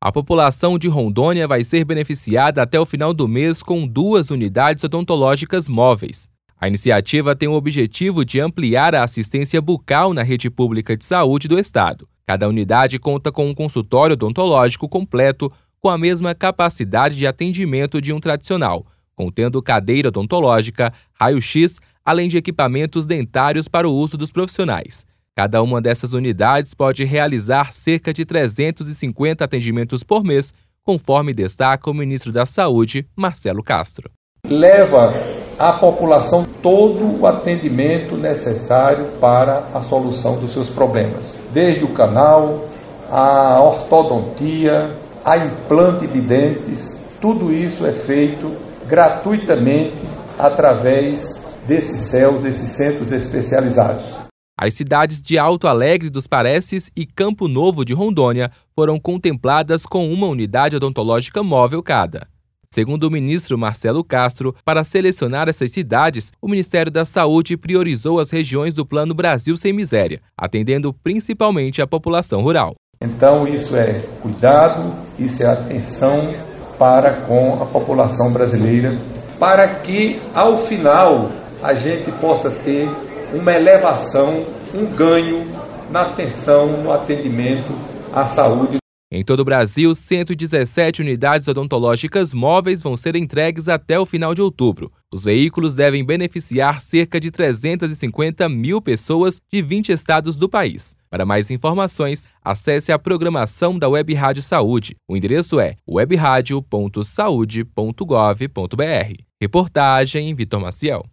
A população de Rondônia vai ser beneficiada até o final do mês com 2 unidades odontológicas móveis. A iniciativa tem o objetivo de ampliar a assistência bucal na rede pública de saúde do estado. Cada unidade conta com um consultório odontológico completo com a mesma capacidade de atendimento de um tradicional, contendo cadeira odontológica, raio-x, além de equipamentos dentários para o uso dos profissionais. Cada uma dessas unidades pode realizar cerca de 350 atendimentos por mês, conforme destaca o ministro da Saúde, Marcelo Castro. Leva à população todo o atendimento necessário para a solução dos seus problemas, desde o canal, a ortodontia, a implante de dentes, tudo isso é feito gratuitamente através desses CELs, esses centros especializados. As cidades de Alto Alegre dos Parecis e Campo Novo de Rondônia foram contempladas com uma unidade odontológica móvel cada. Segundo o ministro Marcelo Castro, para selecionar essas cidades, o Ministério da Saúde priorizou as regiões do Plano Brasil Sem Miséria, atendendo principalmente a população rural. Então isso é cuidado, isso é atenção para com a população brasileira, para que ao final a gente possa ter uma elevação, um ganho na atenção, no atendimento à saúde. Em todo o Brasil, 117 unidades odontológicas móveis vão ser entregues até o final de outubro. Os veículos devem beneficiar cerca de 350 mil pessoas de 20 estados do país. Para mais informações, acesse a programação da Web Rádio Saúde. O endereço é webradio.saude.gov.br. Reportagem Vitor Maciel.